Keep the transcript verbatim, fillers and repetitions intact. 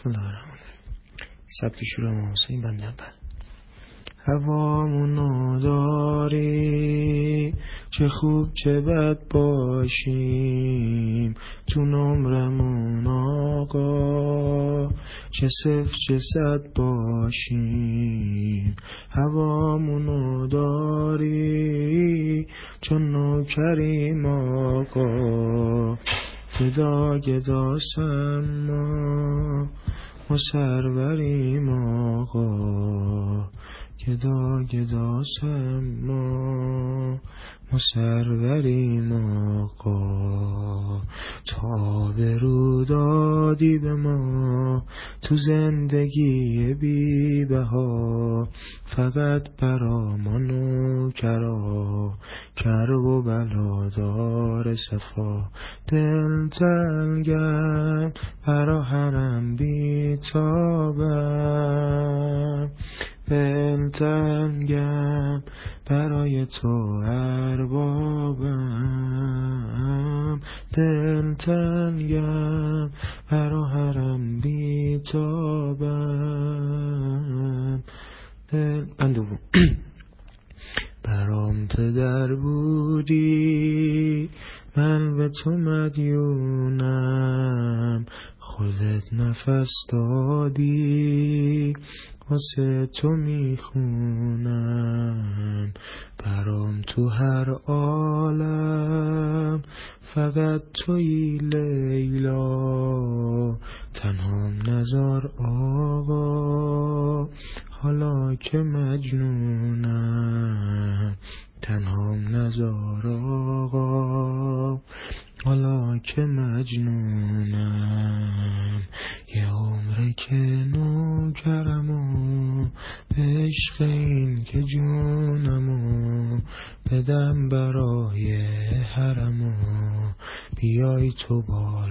بسم الله الرحمن الرحیم. سبک شروع امام حسین بنده اول. هوامونو داری چه خوب چه بد باشیم، تو نمرمون آقا چه صفر چه صد باشیم. هوامونو داری چون نوکریم آقا، گدا گدا سما ما سروریم آقا، گدا گدا سما ما سروریم آقا. تا به رو دادی به ما تو زندگی بی بها، فقط برا ما نوکرا کرب و بلادار صفا. دل تنگم برا حرم بی تابم، دل تنگم برای تو اربابم، دل تنگم برا حرم بی تابم. دل اندوم برام پدر بودی من به تو مدیونم، خودت نفس دادی واسه تو میخونم. برام تو هر عالم فقط توی لیلا، تنهام نزار آقا حالا که مجنونم، تنهام نزار آقا حالا که مجنونم. یه عمره که نوکرمو به عشق این که جونمو بدم برای حرمو، بیای تو بالا